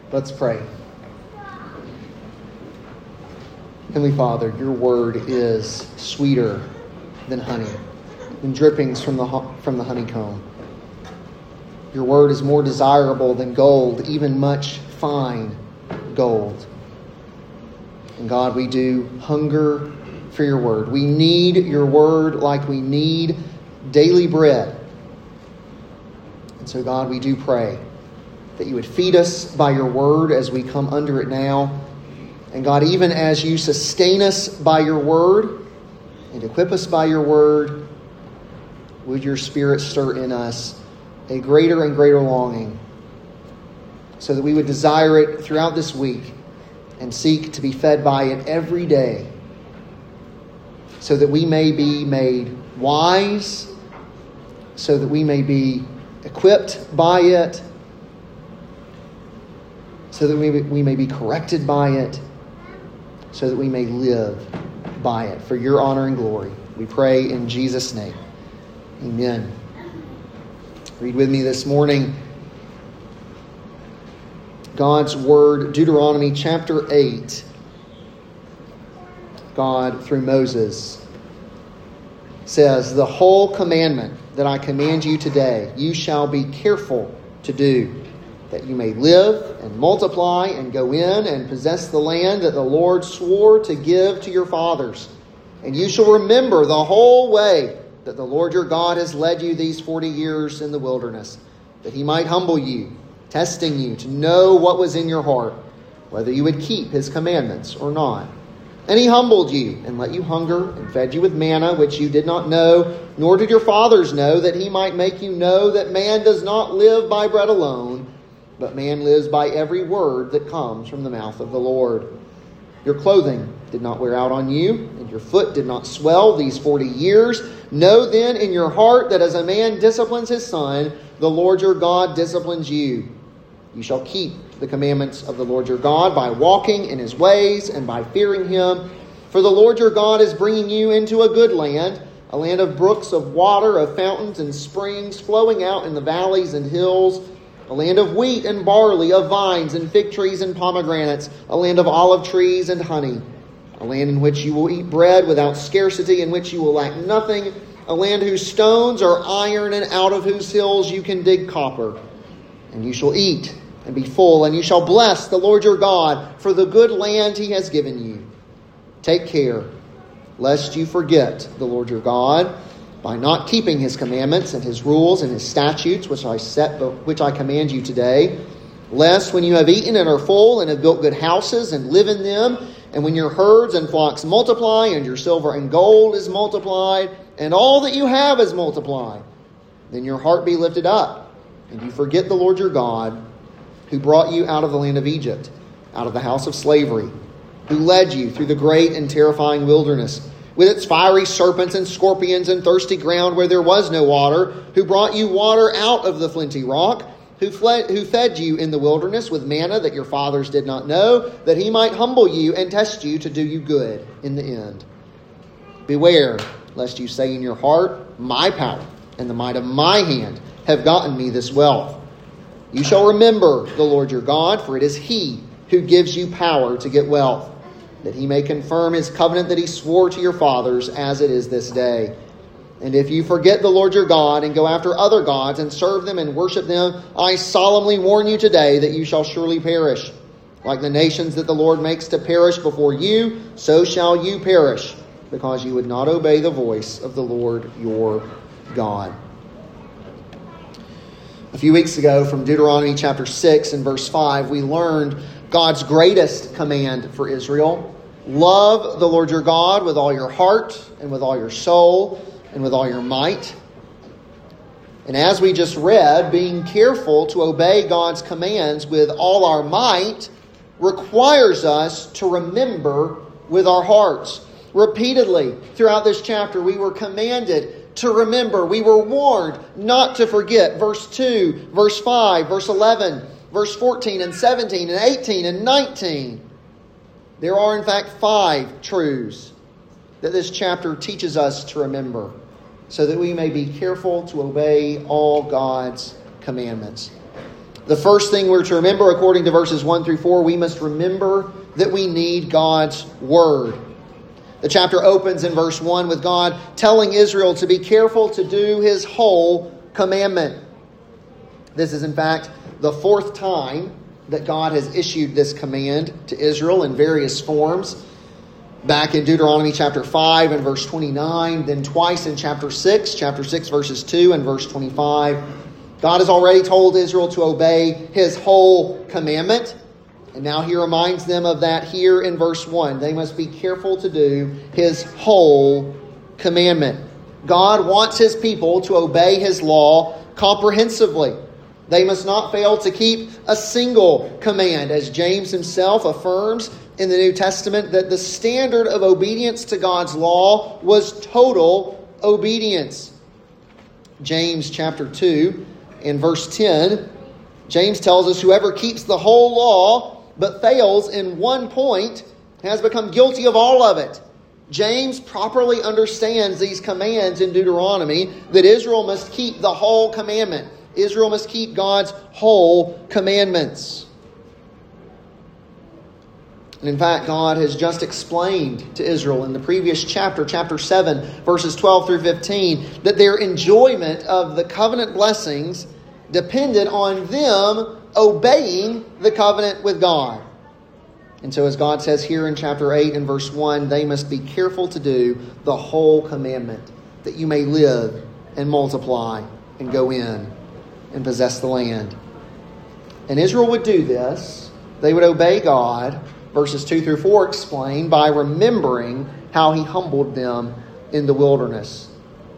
Let's pray. Heavenly Father, your word is sweeter than honey, than drippings from the honeycomb. Your word is more desirable than gold, even much fine gold. And God, we do hunger for your word. We need your word like we need daily bread. And so, God, we do pray that you would feed us by your word as we come under it now. And God, even as you sustain us by your word and equip us by your word, would your Spirit stir in us a greater and greater longing so that we would desire it throughout this week and seek to be fed by it every day, so that we may be made wise, so that we may be equipped by it, so that we may be corrected by it, so that we may live by it for your honor and glory. We pray in Jesus' name. Amen. Read with me this morning God's word, Deuteronomy chapter 8. God, through Moses, says, "The whole commandment that I command you today, you shall be careful to do, that you may live and multiply and go in and possess the land that the Lord swore to give to your fathers. And you shall remember the whole way that the Lord your God has led you these 40 years in the wilderness, that he might humble you, testing you to know what was in your heart, whether you would keep his commandments or not. And he humbled you and let you hunger and fed you with manna, which you did not know, nor did your fathers know, that he might make you know that man does not live by bread alone, but man lives by every word that comes from the mouth of the Lord. Your clothing did not wear out on you, and your foot did not swell these 40 years. Know then in your heart that as a man disciplines his son, the Lord your God disciplines you. You shall keep the commandments of the Lord your God by walking in his ways and by fearing him. For the Lord your God is bringing you into a good land, a land of brooks of water, of fountains and springs flowing out in the valleys and hills, a land of wheat and barley, of vines and fig trees and pomegranates, a land of olive trees and honey, a land in which you will eat bread without scarcity, in which you will lack nothing, a land whose stones are iron and out of whose hills you can dig copper. And you shall eat and be full, and you shall bless the Lord your God for the good land he has given you. Take care, lest you forget the Lord your God by not keeping his commandments and his rules and his statutes, which I command you today, lest when you have eaten and are full and have built good houses and live in them, and when your herds and flocks multiply and your silver and gold is multiplied, and all that you have is multiplied, then your heart be lifted up, and you forget the Lord your God, who brought you out of the land of Egypt, out of the house of slavery, who led you through the great and terrifying wilderness, with its fiery serpents and scorpions and thirsty ground where there was no water, who brought you water out of the flinty rock, who fed you in the wilderness with manna that your fathers did not know, that he might humble you and test you to do you good in the end. Beware, lest you say in your heart, my power and the might of my hand have gotten me this wealth. You shall remember the Lord your God, for it is he who gives you power to get wealth, that he may confirm his covenant that he swore to your fathers, as it is this day. And if you forget the Lord your God and go after other gods and serve them and worship them, I solemnly warn you today that you shall surely perish. Like the nations that the Lord makes to perish before you, so shall you perish, because you would not obey the voice of the Lord your God." A few weeks ago, from Deuteronomy chapter 6 and verse 5, we learned God's greatest command for Israel. Love the Lord your God with all your heart and with all your soul and with all your might. And as we just read, being careful to obey God's commands with all our might requires us to remember with our hearts. Repeatedly throughout this chapter, we were commanded to remember. We were warned not to forget. Verse 2, verse 5, verse 11, verse 14 and 17 and 18 and 19. There are in fact 5 truths that this chapter teaches us to remember, so that we may be careful to obey all God's commandments. The first thing we're to remember, according to verses 1 through 4, we must remember that we need God's Word. The chapter opens in verse 1 with God telling Israel to be careful to do His whole commandment. This is, in fact, the fourth time that God has issued this command to Israel in various forms. Back in Deuteronomy chapter 5 and verse 29, then twice in chapter 6 verses 2 and verse 25. God has already told Israel to obey His whole commandment. And now He reminds them of that here in verse 1. They must be careful to do His whole commandment. God wants His people to obey His law comprehensively. They must not fail to keep a single command, as James himself affirms in the New Testament that the standard of obedience to God's law was total obedience. James chapter 2 and verse 10, James tells us whoever keeps the whole law but fails in one point has become guilty of all of it. James properly understands these commands in Deuteronomy that Israel must keep the whole commandment. Israel must keep God's whole commandments. And in fact, God has just explained to Israel in the previous chapter, chapter 7, verses 12 through 15, that their enjoyment of the covenant blessings depended on them obeying the covenant with God. And so as God says here in chapter 8 and verse 1, they must be careful to do the whole commandment, that you may live and multiply and go in and possess the land. And Israel would do this. They would obey God, verses 2 through 4 explain, by remembering how He humbled them in the wilderness.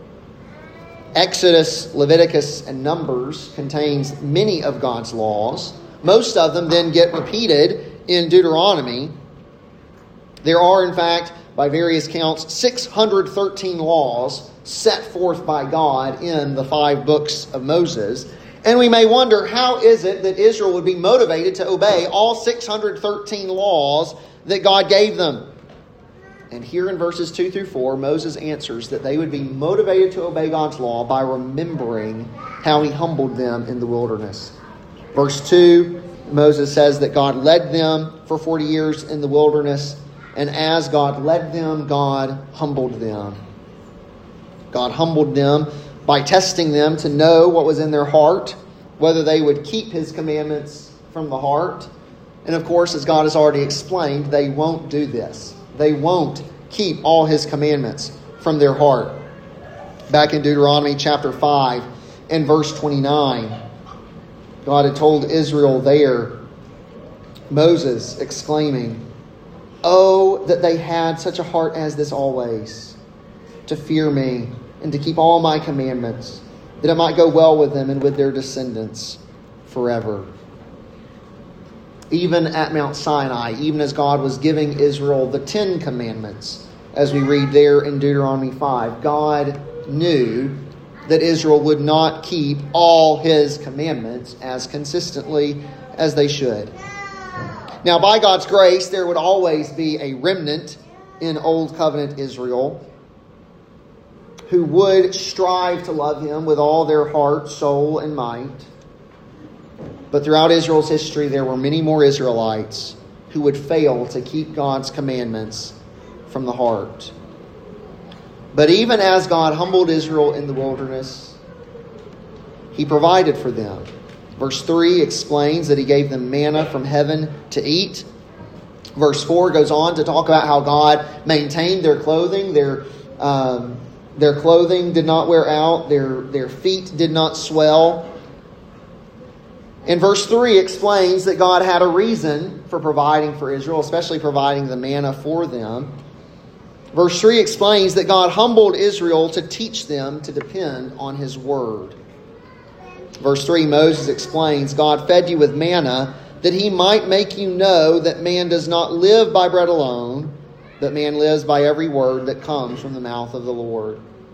Exodus, Leviticus, and Numbers contains many of God's laws. Most of them then get repeated in Deuteronomy. There are, in fact, by various counts, 613 laws set forth by God in the 5 books of Moses. And we may wonder, how is it that Israel would be motivated to obey all 613 laws that God gave them? And here in verses 2 through 4, Moses answers that they would be motivated to obey God's law by remembering how He humbled them in the wilderness. Verse 2, Moses says that God led them for 40 years in the wilderness, and as God led them, God humbled them. God humbled them by testing them to know what was in their heart, whether they would keep His commandments from the heart. And of course, as God has already explained, they won't do this. They won't keep all His commandments from their heart. Back in Deuteronomy chapter 5 and verse 29, God had told Israel there, Moses exclaiming, "Oh, that they had such a heart as this always, to fear me and to keep all my commandments, that it might go well with them and with their descendants forever." Even at Mount Sinai, even as God was giving Israel the 10 commandments, as we read there in Deuteronomy 5, God knew that Israel would not keep all His commandments as consistently as they should. Now, by God's grace, there would always be a remnant in Old Covenant Israel who would strive to love Him with all their heart, soul, and might. But throughout Israel's history, there were many more Israelites who would fail to keep God's commandments from the heart. But even as God humbled Israel in the wilderness, He provided for them. Verse 3 explains that He gave them manna from heaven to eat. Verse 4 goes on to talk about how God maintained their clothing. Their clothing did not wear out. Their feet did not swell. And verse 3 explains that God had a reason for providing for Israel, especially providing the manna for them. Verse 3 explains that God humbled Israel to teach them to depend on His word. Verse 3, Moses explains, God fed you with manna that He might make you know that man does not live by bread alone, but man lives by every word that comes from the mouth of the Lord.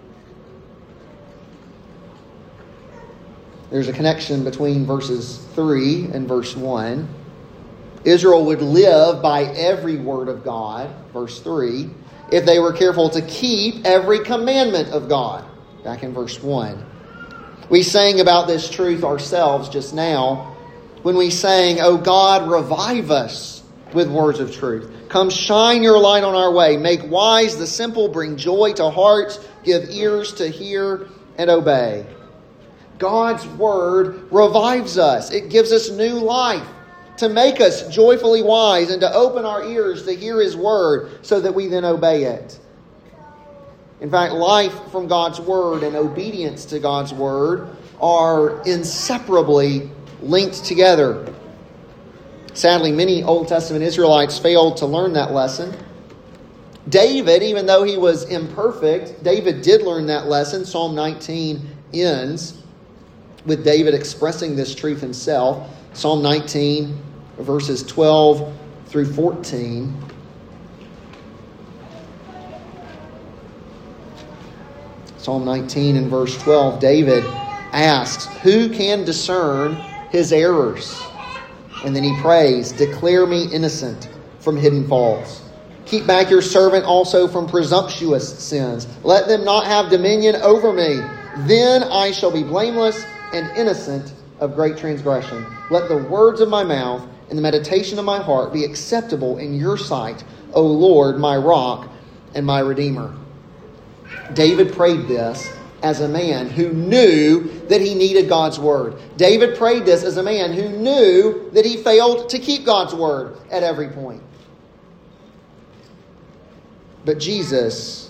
There's a connection between verses 3 and verse 1. Israel would live by every word of God, verse 3, if they were careful to keep every commandment of God, back in verse 1. We sang about this truth ourselves just now, when we sang, "O God, revive us with words of truth. Come shine your light on our way. Make wise the simple, bring joy to hearts, give ears to hear and obey." God's Word revives us. It gives us new life to make us joyfully wise and to open our ears to hear His Word so that we then obey it. In fact, life from God's Word and obedience to God's Word are inseparably linked together. Sadly, many Old Testament Israelites failed to learn that lesson. David, even though he was imperfect, David did learn that lesson. Psalm 19 ends with David expressing this truth himself. Psalm 19, verses 12 through 14. Psalm 19 and verse 12, David asks, "Who can discern his errors?" And then he prays, "Declare me innocent from hidden faults. Keep back your servant also from presumptuous sins. Let them not have dominion over me. Then I shall be blameless and innocent of great transgression. Let the words of my mouth and the meditation of my heart be acceptable in your sight, O Lord, my rock and my redeemer." David prayed this as a man who knew that he needed God's Word. David prayed this as a man who knew that he failed to keep God's Word at every point. But Jesus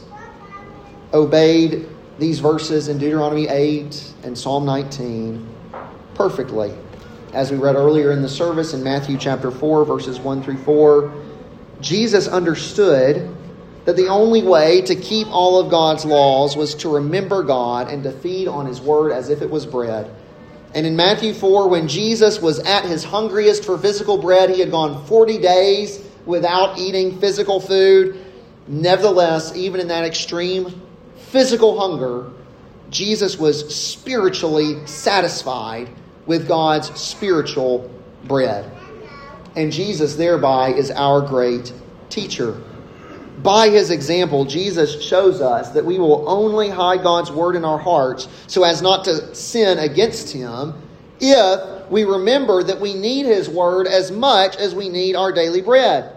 obeyed these verses in Deuteronomy 8 and Psalm 19 perfectly. As we read earlier in the service in Matthew chapter 4, verses 1 through 4, Jesus understood that the only way to keep all of God's laws was to remember God and to feed on His Word as if it was bread. And in Matthew 4, when Jesus was at his hungriest for physical bread, He had gone 40 days without eating physical food. Nevertheless, even in that extreme physical hunger, Jesus was spiritually satisfied with God's spiritual bread. And Jesus thereby is our great teacher. By His example, Jesus shows us that we will only hide God's Word in our hearts so as not to sin against Him if we remember that we need His Word as much as we need our daily bread.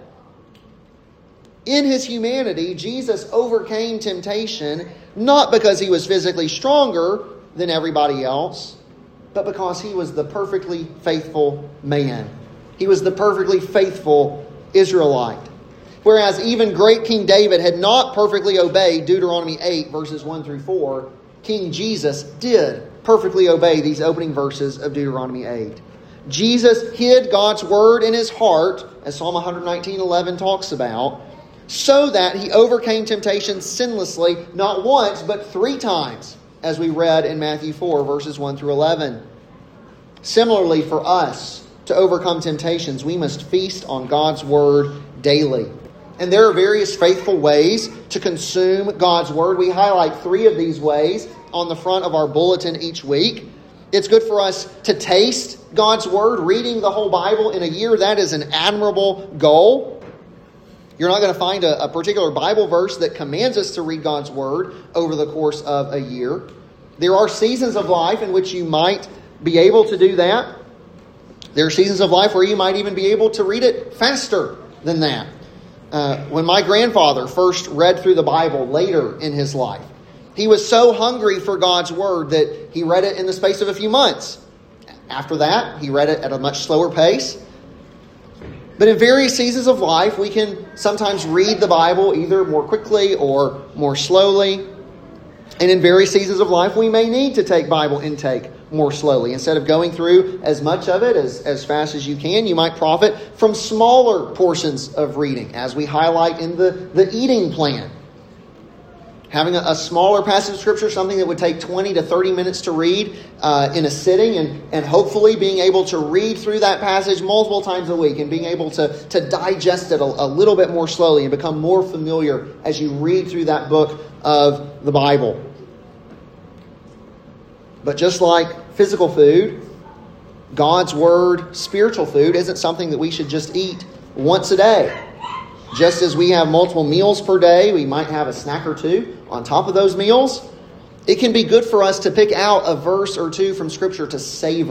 In His humanity, Jesus overcame temptation not because He was physically stronger than everybody else, but because He was the perfectly faithful man. He was the perfectly faithful Israelite. Whereas even great King David had not perfectly obeyed Deuteronomy 8, verses 1 through 4, King Jesus did perfectly obey these opening verses of Deuteronomy 8. Jesus hid God's Word in His heart, as Psalm 119:11 talks about, so that He overcame temptation sinlessly, not once, but 3 times, as we read in Matthew 4, verses 1 through 11. Similarly, for us to overcome temptations, we must feast on God's Word daily. And there are various faithful ways to consume God's Word. We highlight 3 of these ways on the front of our bulletin each week. It's good for us to taste God's Word, reading the whole Bible in a year. That is an admirable goal. You're not going to find a particular Bible verse that commands us to read God's Word over the course of a year. There are seasons of life in which you might be able to do that. There are seasons of life where you might even be able to read it faster than that. When my grandfather first read through the Bible later in his life, he was so hungry for God's Word that he read it in the space of a few months. After that, he read it at a much slower pace. But in various seasons of life, we can sometimes read the Bible either more quickly or more slowly. And in various seasons of life, we may need to take Bible intake more slowly. Instead of going through as much of it as fast as you can, you might profit from smaller portions of reading, as we highlight in the eating plan. Having a smaller passage of Scripture, something that would take 20 to 30 minutes to read in a sitting, and hopefully being able to read through that passage multiple times a week and being able to digest it a little bit more slowly and become more familiar as you read through that book of the Bible. But just like physical food, God's Word, spiritual food, isn't something that we should just eat once a day. Just as we have multiple meals per day, we might have a snack or 2 on top of those meals. It can be good for us to pick out a verse or 2 from Scripture to savor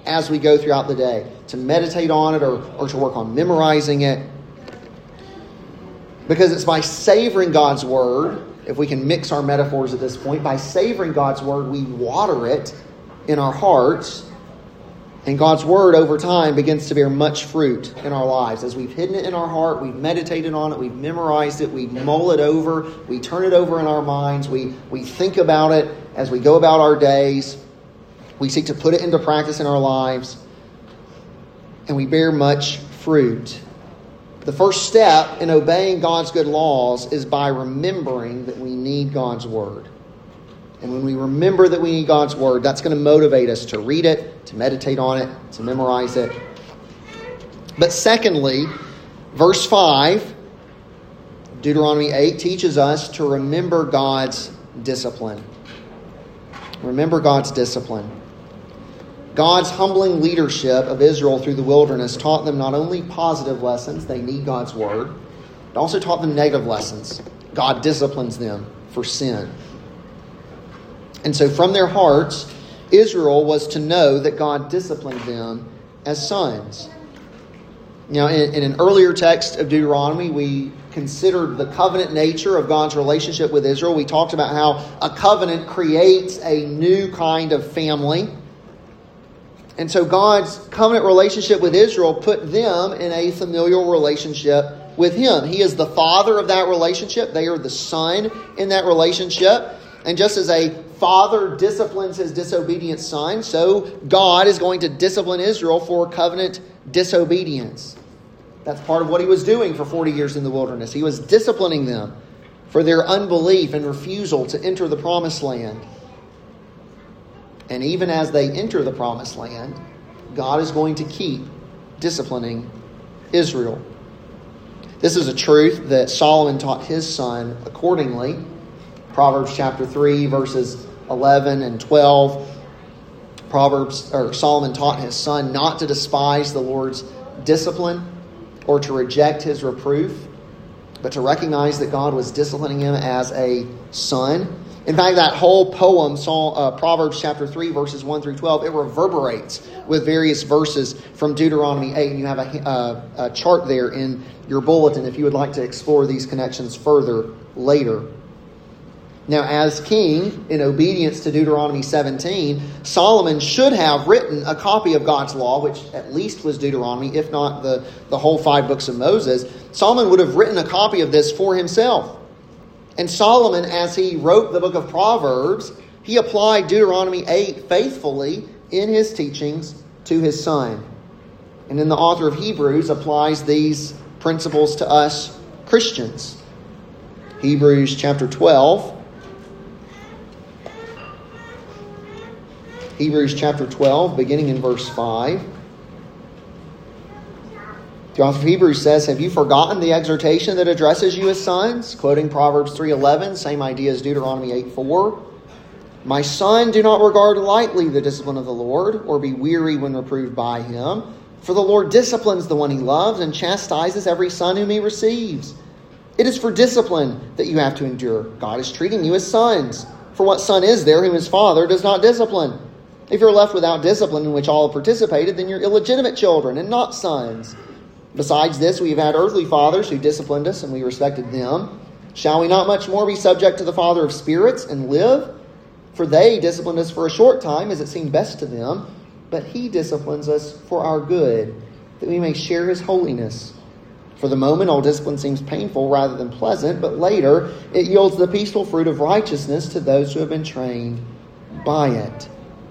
as we go throughout the day, to meditate on it or to work on memorizing it. Because it's by savoring God's Word, if we can mix our metaphors at this point, by savoring God's Word, we water it in our hearts. And God's Word over time begins to bear much fruit in our lives. As we've hidden it in our heart, we've meditated on it, we've memorized it, we mull it over, we turn it over in our minds, we think about it as we go about our days. We seek to put it into practice in our lives. And we bear much fruit. The first step in obeying God's good laws is by remembering that we need God's Word. And when we remember that we need God's Word, that's going to motivate us to read it, to meditate on it, to memorize it. But secondly, verse 5, Deuteronomy 8, teaches us to remember God's discipline. Remember God's discipline. God's humbling leadership of Israel through the wilderness taught them not only positive lessons, they need God's Word, but also taught them negative lessons. God disciplines them for sin. And so from their hearts, Israel was to know that God disciplined them as sons. Now, in an earlier text of Deuteronomy, we considered the covenant nature of God's relationship with Israel. We talked about how a covenant creates a new kind of family. And so God's covenant relationship with Israel put them in a familial relationship with Him. He is the father of that relationship. They are the son in that relationship. And just as a father disciplines his disobedient son, so God is going to discipline Israel for covenant disobedience. That's part of what He was doing for 40 years in the wilderness. He was disciplining them for their unbelief and refusal to enter the promised land. And even as they enter the promised land, God is going to keep disciplining Israel. This is a truth that Solomon taught his son accordingly. Proverbs chapter 3, verses 11 and 12. Solomon taught his son not to despise the Lord's discipline or to reject His reproof, but to recognize that God was disciplining him as a son. In fact, that whole poem, Proverbs chapter 3, verses 1 through 12, it reverberates with various verses from Deuteronomy 8. And you have a chart there in your bulletin if you would like to explore these connections further later. Now, as king, in obedience to Deuteronomy 17, Solomon should have written a copy of God's law, which at least was Deuteronomy, if not the whole 5 books of Moses. Solomon would have written a copy of this for himself. And Solomon, as he wrote the book of Proverbs, he applied Deuteronomy 8 faithfully in his teachings to his son. And then the author of Hebrews applies these principles to us Christians. Hebrews chapter 12. Hebrews chapter 12, beginning in verse 5. The author of Hebrews says, "Have you forgotten the exhortation that addresses you as sons?" Quoting Proverbs 3:11, same idea as Deuteronomy 8:4. "My son, do not regard lightly the discipline of the Lord, or be weary when reproved by Him. For the Lord disciplines the one He loves, and chastises every son whom He receives. It is for discipline that you have to endure. God is treating you as sons. For what son is there whom his father does not discipline? If you're left without discipline in which all have participated, then you're illegitimate children and not sons. Besides this, we have had earthly fathers who disciplined us, and we respected them. Shall we not much more be subject to the Father of spirits and live? For they disciplined us for a short time, as it seemed best to them, but He disciplines us for our good, that we may share His holiness. For the moment, all discipline seems painful rather than pleasant, but later it yields the peaceful fruit of righteousness to those who have been trained by it."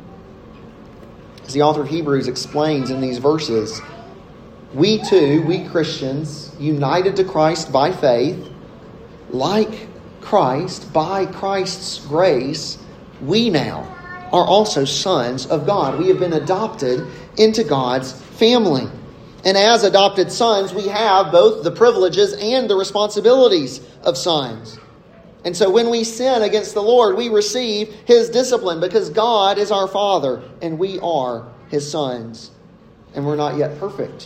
As the author of Hebrews explains in these verses, we too, we Christians, united to Christ by faith, like Christ, by Christ's grace, we now are also sons of God. We have been adopted into God's family. And as adopted sons, we have both the privileges and the responsibilities of sons. And so when we sin against the Lord, we receive His discipline because God is our Father and we are His sons. And we're not yet perfect.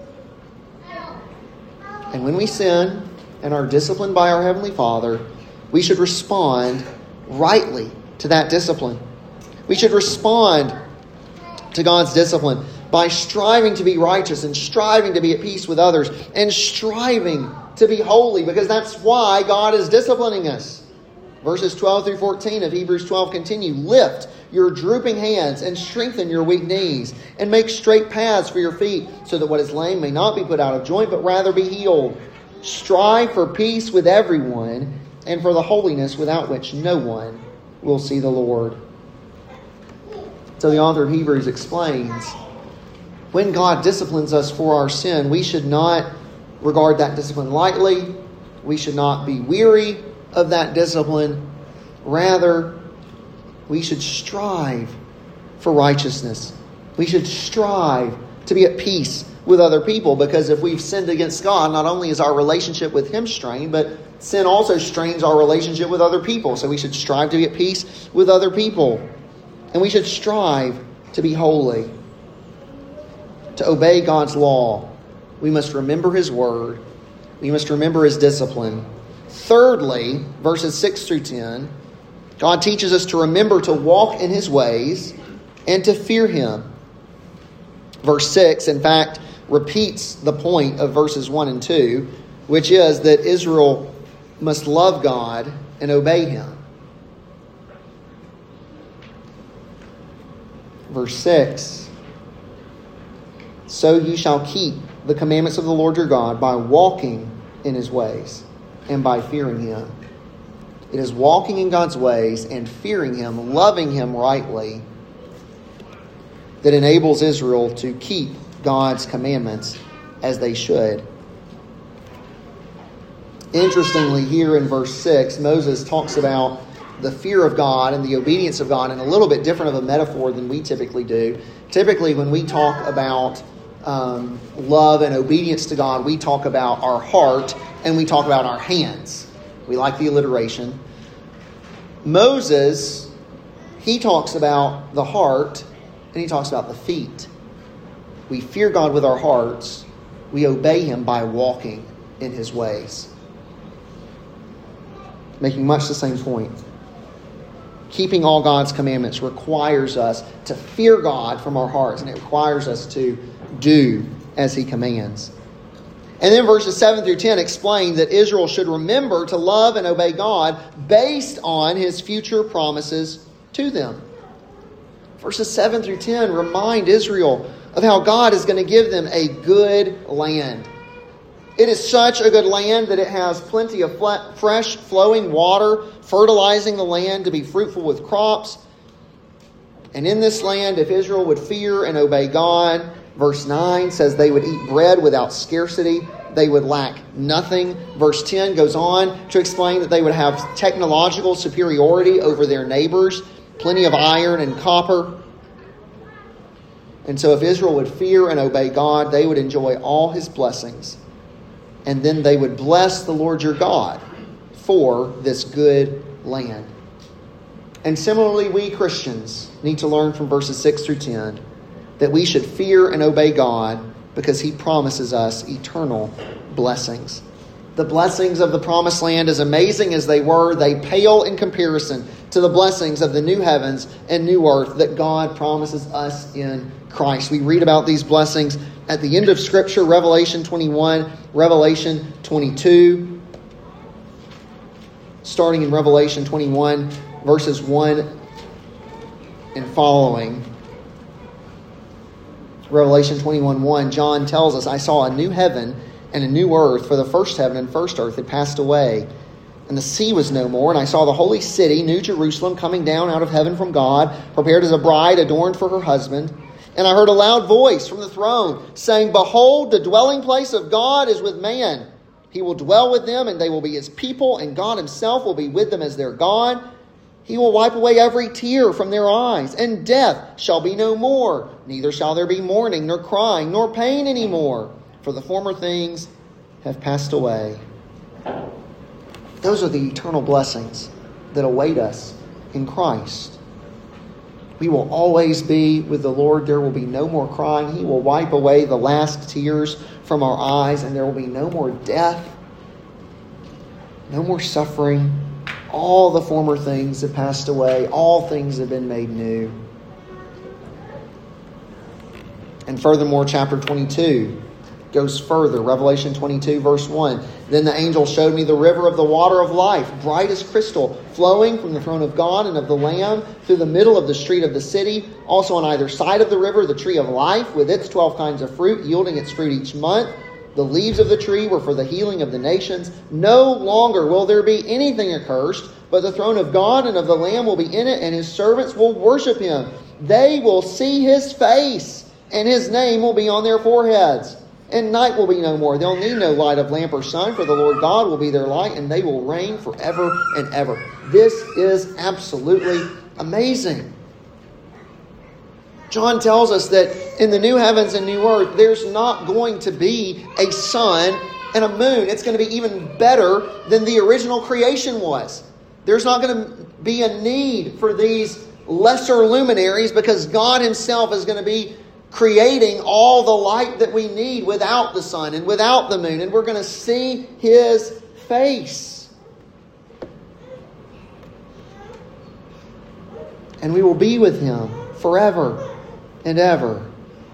And when we sin and are disciplined by our Heavenly Father, we should respond rightly to that discipline. We should respond to God's discipline by striving to be righteous and striving to be at peace with others and striving to be holy, because that's why God is disciplining us. Verses 12 through 14 of Hebrews 12 continue. Lift your drooping hands and strengthen your weak knees and make straight paths for your feet, so that what is lame may not be put out of joint, but rather be healed. Strive for peace with everyone and for the holiness without which no one will see the Lord. So the author of Hebrews explains, when God disciplines us for our sin, we should not regard that discipline lightly. We should not be weary of that discipline. Rather, we should strive for righteousness. We should strive to be at peace with other people, because if we've sinned against God, not only is our relationship with Him strained, but sin also strains our relationship with other people. So we should strive to be at peace with other people. And we should strive to be holy. To obey God's law, we must remember His word. We must remember His discipline. Thirdly, verses 6 through 10, God teaches us to remember to walk in His ways and to fear Him. Verse 6, in fact, repeats the point of verses 1 and 2, which is that Israel must love God and obey Him. Verse 6, so you shall keep the commandments of the Lord your God by walking in His ways and by fearing Him. It is walking in God's ways and fearing Him, loving Him rightly, that enables Israel to keep God's commandments as they should. Interestingly, here in verse 6, Moses talks about the fear of God and the obedience of God in a little bit different of a metaphor than we typically do. Typically, when we talk about love and obedience to God, we talk about our heart and we talk about our hands. We like the alliteration. Moses, he talks about the heart and he talks about the feet. We fear God with our hearts. We obey Him by walking in His ways. Making much the same point. Keeping all God's commandments requires us to fear God from our hearts, and it requires us to do as He commands. And then verses 7 through 10 explain that Israel should remember to love and obey God based on His future promises to them. Verses 7 through 10 remind Israel of how God is going to give them a good land. It is such a good land that it has plenty of fresh flowing water, fertilizing the land to be fruitful with crops. And in this land, if Israel would fear and obey God, verse 9 says they would eat bread without scarcity. They would lack nothing. Verse 10 goes on to explain that they would have technological superiority over their neighbors, plenty of iron and copper. And so if Israel would fear and obey God, they would enjoy all His blessings. And then they would bless the Lord your God for this good land. And similarly, we Christians need to learn from verses 6 through 10 that we should fear and obey God because He promises us eternal blessings. The blessings of the promised land, as amazing as they were, they pale in comparison to the blessings of the new heavens and new earth that God promises us in Christ. We read about these blessings at the end of Scripture, Revelation 21, Revelation 22. Starting in Revelation 21, verses 1 and following. Revelation 21:1, John tells us, I saw a new heaven and a new earth, for the first heaven and first earth had passed away, and the sea was no more. And I saw the holy city, New Jerusalem, coming down out of heaven from God, prepared as a bride adorned for her husband. And I heard a loud voice from the throne saying, Behold, the dwelling place of God is with man. He will dwell with them, and they will be His people, and God Himself will be with them as their God. He will wipe away every tear from their eyes, and death shall be no more. Neither shall there be mourning, nor crying, nor pain any more, for the former things have passed away. Those are the eternal blessings that await us in Christ. We will always be with the Lord. There will be no more crying. He will wipe away the last tears from our eyes, and there will be no more death, no more suffering. All the former things have passed away. All things have been made new. And furthermore, chapter 22 goes further. Revelation 22, verse 1. Then the angel showed me the river of the water of life, bright as crystal, flowing from the throne of God and of the Lamb through the middle of the street of the city. Also on either side of the river, the tree of life, with its 12 kinds of fruit, yielding its fruit each month. The leaves of the tree were for the healing of the nations. No longer will there be anything accursed, but the throne of God and of the Lamb will be in it, and his servants will worship him. They will see his face, and his name will be on their foreheads. And night will be no more. They'll need no light of lamp or sun, for the Lord God will be their light, and they will reign forever and ever. This is absolutely amazing. John tells us that in the new heavens and new earth, there's not going to be a sun and a moon. It's going to be even better than the original creation was. There's not going to be a need for these lesser luminaries, because God himself is going to be creating all the light that we need without the sun and without the moon. And we're going to see his face. And we will be with him forever and ever.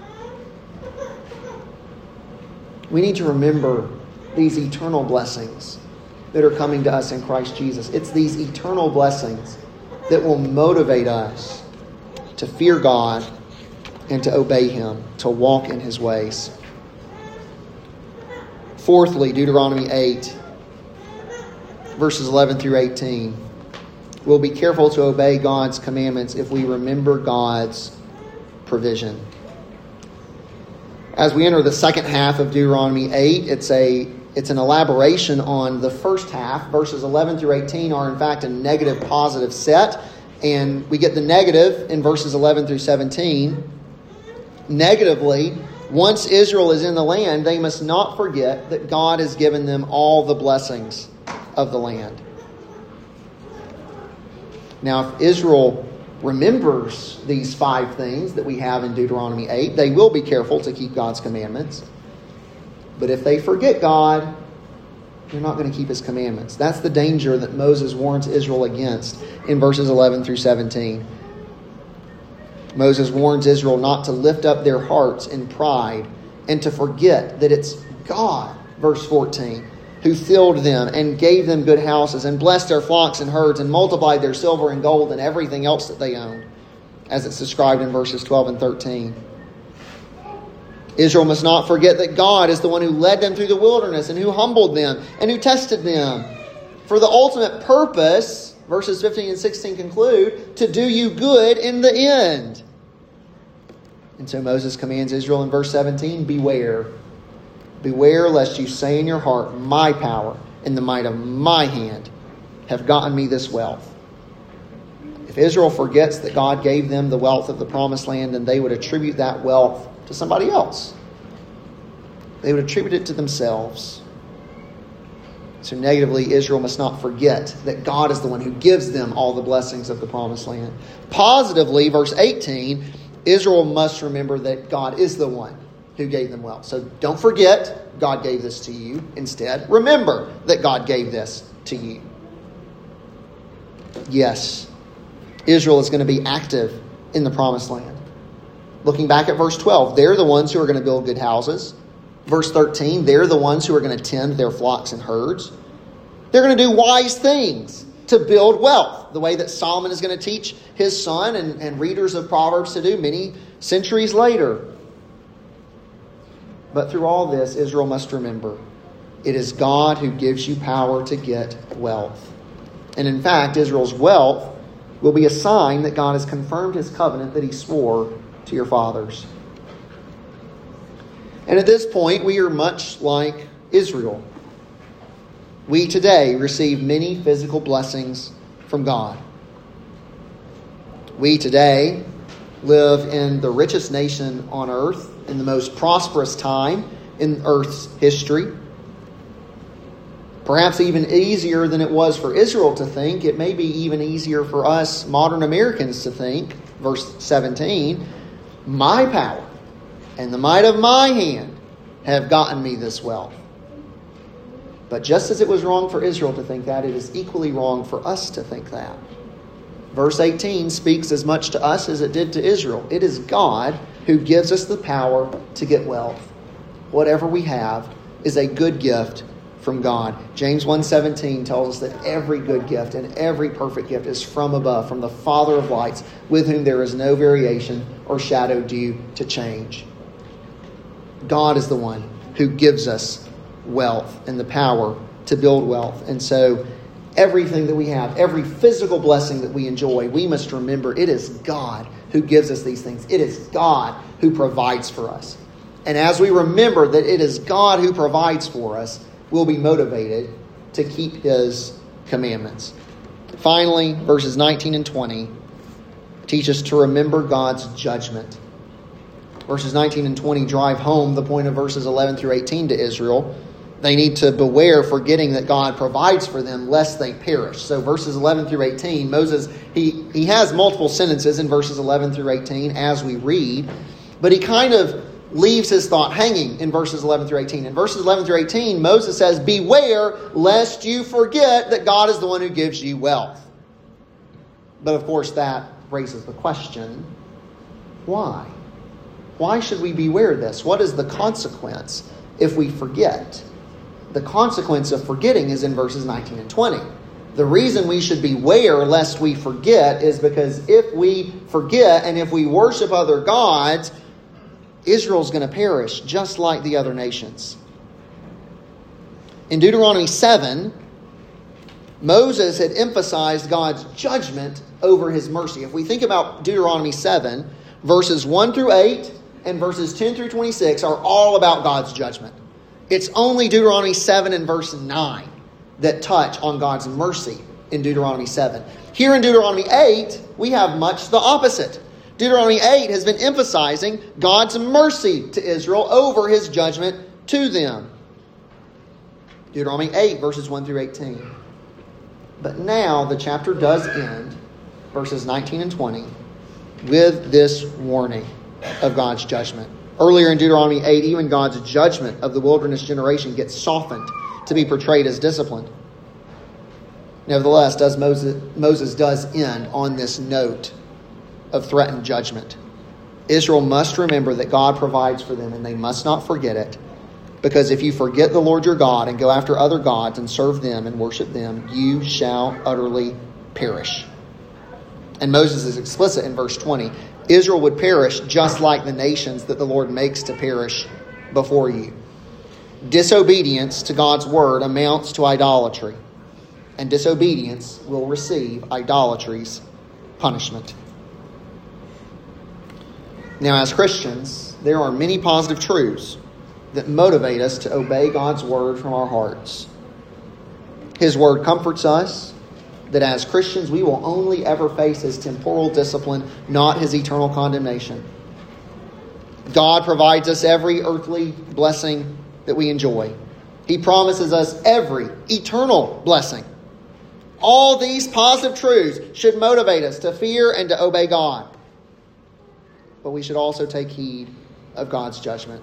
We need to remember these eternal blessings that are coming to us in Christ Jesus. It's these eternal blessings that will motivate us to fear God and to obey him, to walk in his ways. Fourthly, Deuteronomy 8, verses 11 through 18. We'll be careful to obey God's commandments if we remember God's provision. As we enter the second half of Deuteronomy 8, it's an elaboration on the first half. Verses 11 through 18 are in fact a negative positive set. And we get the negative in verses 11 through 17. Negatively, once Israel is in the land, they must not forget that God has given them all the blessings of the land. Now, if Israel remembers these 5 things that we have in Deuteronomy 8, they will be careful to keep God's commandments. But if they forget God, they're not going to keep his commandments. That's the danger that Moses warns Israel against in verses 11 through 17. Moses warns Israel not to lift up their hearts in pride and to forget that it's God, verse 14, who filled them and gave them good houses and blessed their flocks and herds and multiplied their silver and gold and everything else that they owned, as it's described in verses 12 and 13. Israel must not forget that God is the one who led them through the wilderness and who humbled them and who tested them for the ultimate purpose, verses 15 and 16 conclude, to do you good in the end. And so Moses commands Israel in verse 17, beware. Beware lest you say in your heart, my power and the might of my hand have gotten me this wealth. If Israel forgets that God gave them the wealth of the promised land, then they would attribute that wealth to somebody else. They would attribute it to themselves. So negatively, Israel must not forget that God is the one who gives them all the blessings of the promised land. Positively, verse 18, Israel must remember that God is the one who gave them wealth. So don't forget God gave this to you. Instead, remember that God gave this to you. Yes, Israel is going to be active in the promised land. Looking back at verse 12, they're the ones who are going to build good houses. Verse 13, they're the ones who are going to tend their flocks and herds. They're going to do wise things to build wealth, the way that Solomon is going to teach his son and readers of Proverbs to do many centuries later. But through all this, Israel must remember, it is God who gives you power to get wealth. And in fact, Israel's wealth will be a sign that God has confirmed his covenant that he swore to your fathers. And at this point, we are much like Israel. We today receive many physical blessings from God. We today live in the richest nation on earth, in the most prosperous time in Earth's history. Perhaps even easier than it was for Israel to think. It may be even easier for us modern Americans to think. Verse 17, my power and the might of my hand have gotten me this wealth. But just as it was wrong for Israel to think that, it is equally wrong for us to think that. Verse 18 speaks as much to us as it did to Israel. It is God who gives us the power to get wealth. Whatever we have is a good gift from God. James 1:17 tells us that every good gift and every perfect gift is from above, from the Father of lights, with whom there is no variation or shadow due to change. God is the one who gives us wealth and the power to build wealth. And so everything that we have, every physical blessing that we enjoy, we must remember it is God who gives us these things. It is God who provides for us. And as we remember that it is God who provides for us, we'll be motivated to keep His commandments. Finally, verses 19 and 20 teach us to remember God's judgment. Verses 19 and 20 drive home the point of verses 11 through 18 to Israel. They need to beware, forgetting that God provides for them, lest they perish. So verses 11 through 18, Moses, he has multiple sentences in verses 11 through 18 as we read, but he kind of leaves his thought hanging in verses 11 through 18. In verses 11 through 18, Moses says, beware lest you forget that God is the one who gives you wealth. But of course that raises the question, why? Why should we beware this? What is the consequence if we forget? The consequence of forgetting is in verses 19 and 20. The reason we should beware lest we forget is because if we forget and if we worship other gods, Israel's going to perish just like the other nations. In Deuteronomy 7, Moses had emphasized God's judgment over His mercy. If we think about Deuteronomy 7, verses 1 through 8 and verses 10 through 26 are all about God's judgment. It's only Deuteronomy 7 and verse 9 that touch on God's mercy in Deuteronomy 7. Here in Deuteronomy 8, we have much the opposite. Deuteronomy 8 has been emphasizing God's mercy to Israel over His judgment to them. Deuteronomy 8, verses 1 through 18. But now the chapter does end, verses 19 and 20, with this warning of God's judgment. Earlier in Deuteronomy 8, even God's judgment of the wilderness generation gets softened to be portrayed as discipline. Nevertheless, Moses does end on this note of threatened judgment. Israel must remember that God provides for them, and they must not forget it. Because if you forget the Lord your God and go after other gods and serve them and worship them, you shall utterly perish. And Moses is explicit in verse 20. Israel would perish just like the nations that the Lord makes to perish before you. Disobedience to God's word amounts to idolatry, and disobedience will receive idolatry's punishment. Now, as Christians, there are many positive truths that motivate us to obey God's word from our hearts. His word comforts us that as Christians we will only ever face His temporal discipline, not His eternal condemnation. God provides us every earthly blessing that we enjoy. He promises us every eternal blessing. All these positive truths should motivate us to fear and to obey God. But we should also take heed of God's judgment.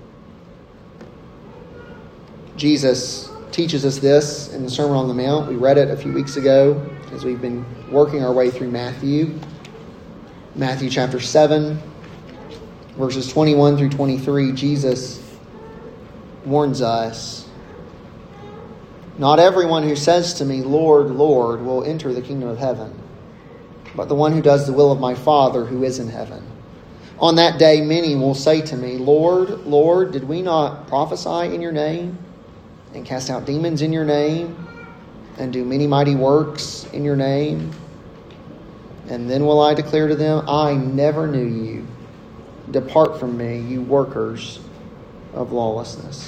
Jesus teaches us this in the Sermon on the Mount. We read it a few weeks ago as we've been working our way through Matthew. Matthew chapter 7, verses 21 through 23, Jesus warns us, "Not everyone who says to me, 'Lord, Lord,' will enter the kingdom of heaven, but the one who does the will of my Father who is in heaven. On that day many will say to me, 'Lord, Lord, did we not prophesy in your name, and cast out demons in your name, and do many mighty works in your name?' And then will I declare to them, 'I never knew you. Depart from me, you workers of lawlessness.'"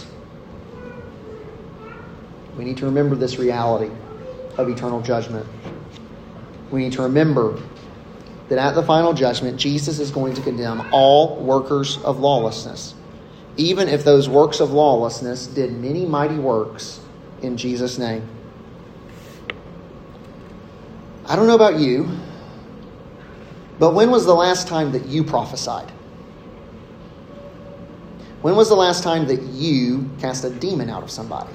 We need to remember this reality of eternal judgment. We need to remember that at the final judgment, Jesus is going to condemn all workers of lawlessness, even if those works of lawlessness did many mighty works in Jesus' name. I don't know about you, but when was the last time that you prophesied? When was the last time that you cast a demon out of somebody?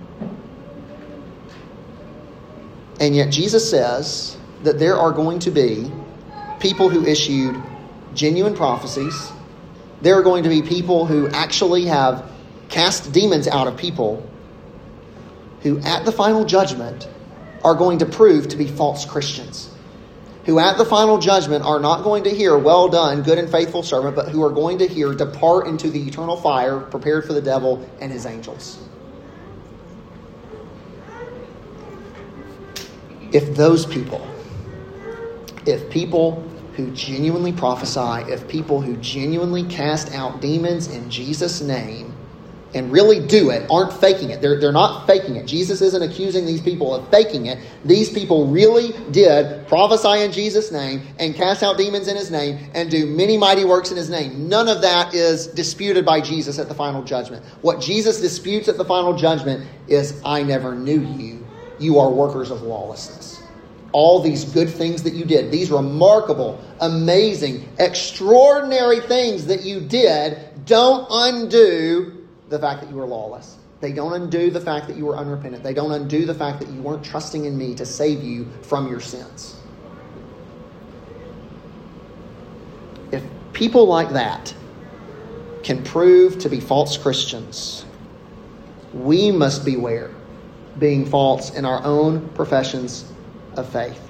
And yet Jesus says that there are going to be people who issued genuine prophecies There are going to be people who actually have cast demons out of people who at the final judgment are going to prove to be false Christians. Who at the final judgment are not going to hear, "Well done, good and faithful servant," but who are going to hear, "Depart into the eternal fire prepared for the devil and his angels." If those people, if people who genuinely prophesy, if people who genuinely cast out demons in Jesus' name and really do it, aren't faking it. They're not faking it. Jesus isn't accusing these people of faking it. These people really did prophesy in Jesus' name and cast out demons in his name and do many mighty works in his name. None of that is disputed by Jesus at the final judgment. What Jesus disputes at the final judgment is, "I never knew you. You are workers of lawlessness." All these good things that you did, these remarkable, amazing, extraordinary things that you did, don't undo the fact that you were lawless. They don't undo the fact that you were unrepentant. They don't undo the fact that you weren't trusting in me to save you from your sins. If people like that can prove to be false Christians, we must beware being false in our own professions of faith.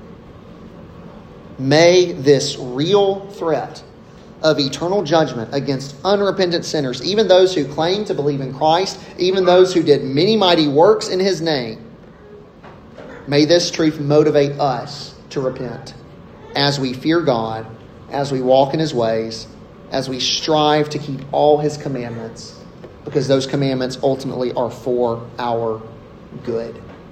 May this real threat of eternal judgment against unrepentant sinners, even those who claim to believe in Christ, even those who did many mighty works in his name, may this truth motivate us to repent as we fear God, as we walk in his ways, as we strive to keep all his commandments, because those commandments ultimately are for our good.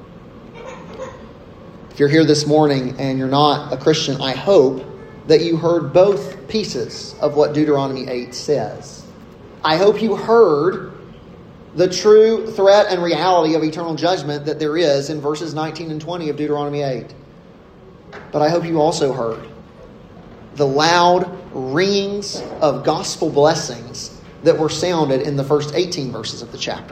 If you're here this morning and you're not a Christian, I hope that you heard both pieces of what Deuteronomy 8 says. I hope you heard the true threat and reality of eternal judgment that there is in verses 19 and 20 of Deuteronomy 8. But I hope you also heard the loud ringings of gospel blessings that were sounded in the first 18 verses of the chapter.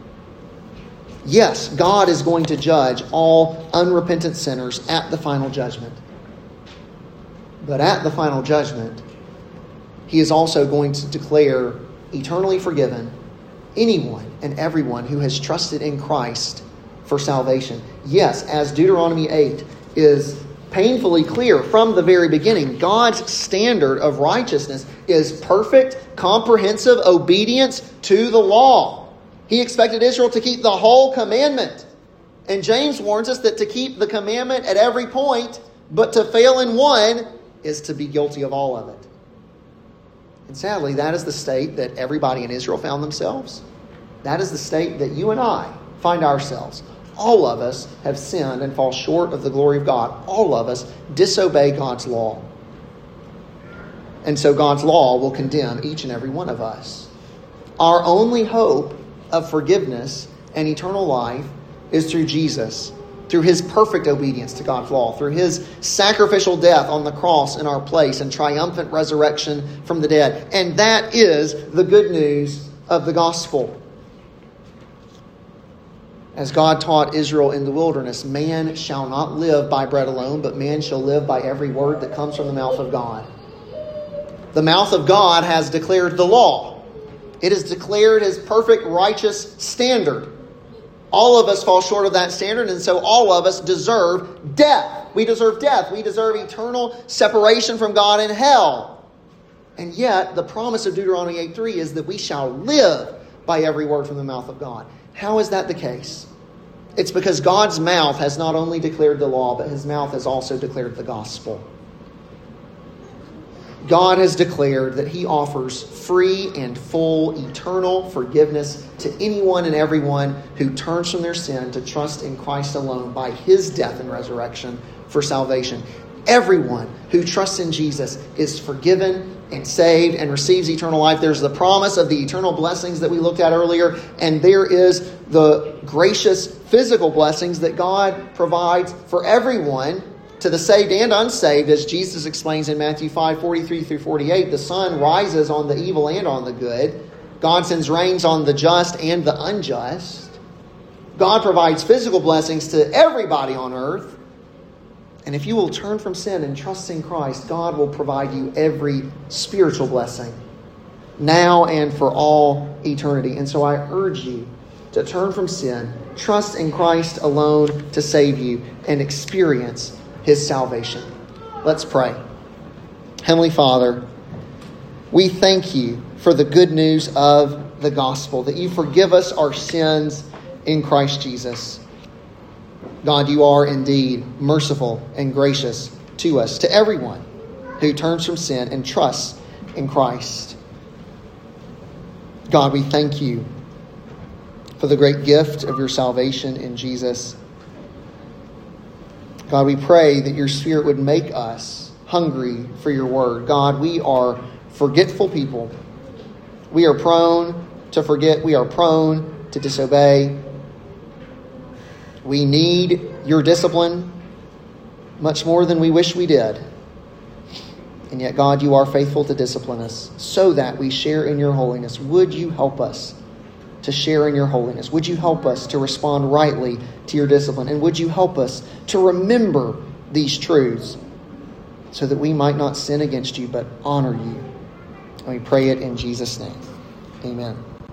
Yes, God is going to judge all unrepentant sinners at the final judgment. But at the final judgment, he is also going to declare eternally forgiven anyone and everyone who has trusted in Christ for salvation. Yes, as Deuteronomy 8 is painfully clear from the very beginning, God's standard of righteousness is perfect, comprehensive obedience to the law. He expected Israel to keep the whole commandment. And James warns us that to keep the commandment at every point, but to fail in one, is to be guilty of all of it. And sadly, that is the state that everybody in Israel found themselves. That is the state that you and I find ourselves. All of us have sinned and fall short of the glory of God. All of us disobey God's law. And so God's law will condemn each and every one of us. Our only hope of forgiveness and eternal life is through Jesus, through his perfect obedience to God's law, through his sacrificial death on the cross in our place and triumphant resurrection from the dead. And that is the good news of the gospel. As God taught Israel in the wilderness, man shall not live by bread alone, but man shall live by every word that comes from the mouth of God. The mouth of God has declared the law. It has declared his perfect righteous standard. All of us fall short of that standard, and so all of us deserve death. We deserve death. We deserve eternal separation from God in hell. And yet, the promise of Deuteronomy 8:3 is that we shall live by every word from the mouth of God. How is that the case? It's because God's mouth has not only declared the law, but his mouth has also declared the gospel. God has declared that he offers free and full eternal forgiveness to anyone and everyone who turns from their sin to trust in Christ alone by his death and resurrection for salvation. Everyone who trusts in Jesus is forgiven and saved and receives eternal life. There's the promise of the eternal blessings that we looked at earlier, and there is the gracious physical blessings that God provides for everyone, to the saved and unsaved, as Jesus explains in Matthew 5:43 through 48. The sun rises on the evil and on the good. God sends rains on the just and the unjust. God provides physical blessings to everybody on earth. And if you will turn from sin and trust in Christ, God will provide you every spiritual blessing now and for all eternity. And so I urge you to turn from sin, trust in Christ alone to save you, and experience His salvation. Let's pray. Heavenly Father, we thank you for the good news of the gospel, that you forgive us our sins in Christ Jesus. God, you are indeed merciful and gracious to us, to everyone who turns from sin and trusts in Christ. God, we thank you for the great gift of your salvation in Jesus. God, we pray that your Spirit would make us hungry for your word. God, we are forgetful people. We are prone to forget. We are prone to disobey. We need your discipline much more than we wish we did. And yet, God, you are faithful to discipline us so that we share in your holiness. Would you help us to share in your holiness? Would you help us to respond rightly to your discipline? And would you help us to remember these truths so that we might not sin against you but honor you? And we pray it in Jesus' name. Amen.